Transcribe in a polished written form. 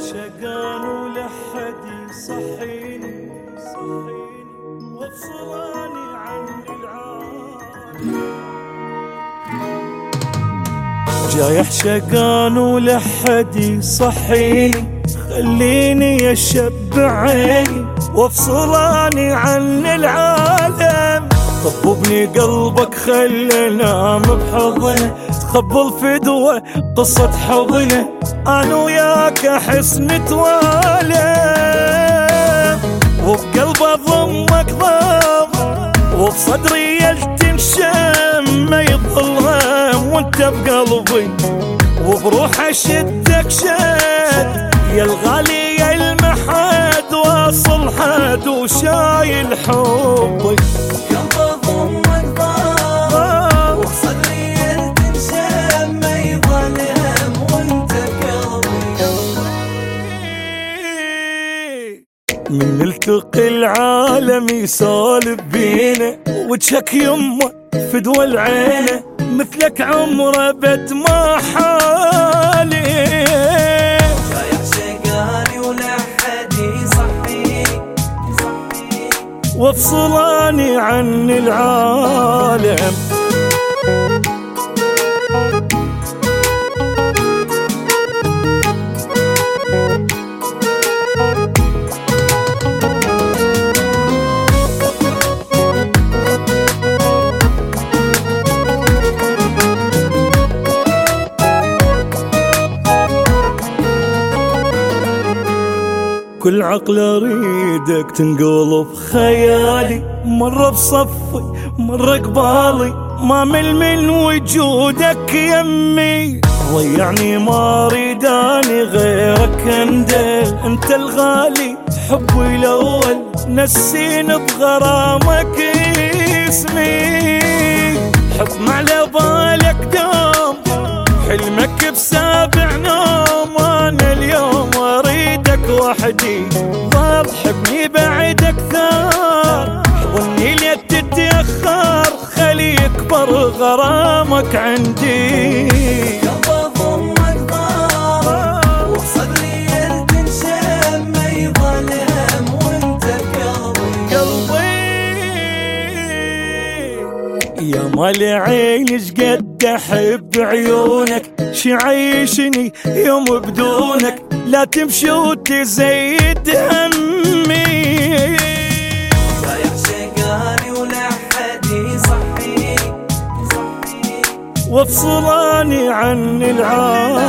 شقان ولحد يصحيني وافصلاني عن العالم. جايح شقان ولحد يصحيني خليني اشبع عيني وافصلاني عن العالم. طببني قلبك خلي انام بحضنه تخبل فدوه قصة حضنه انا وياك احس نتوالم. وبقلب اضمك ضم وبصدري يلتنشم ما يظل هم وانت بقلبي وبروح اشدك شد يا الغالي يا المحد واصل حد وشايل حبي. قلب ضمك ضام وصدري يلتنشم ما يظل هم وانت بقلبي. من نلتقي العالم يسولف بينا وجهك يمه فدوى العينه مثلك عمره بد ما حالي. جايح شقاني ولحد يصحيني وافصلاني عن العالم. كل عقل اريدك تنقلب خيالي مرة بصفي مرة قبالي ما مل من وجودك يمي. ضيعني ما اريد اني غيرك اندل انت الغالي حبي الاول نسيني بغرامك اسمي. حكم على بالك دوم حلمك بسابع نوم انا اليوم اريدك وحدي ضل حبني بعد اكثر ظني لي تتاخر خلي يكبر غرامك عندي. قلب ضمك ضام وصدري يلتنشم ما يظل هم وانت قلبي يا مال عيني شقد احب عيونك شعيشني يوم بدونك لا تمشي وتزيد همي. جايح شقاني ولحد يصحيني وافصلاني عن العالم.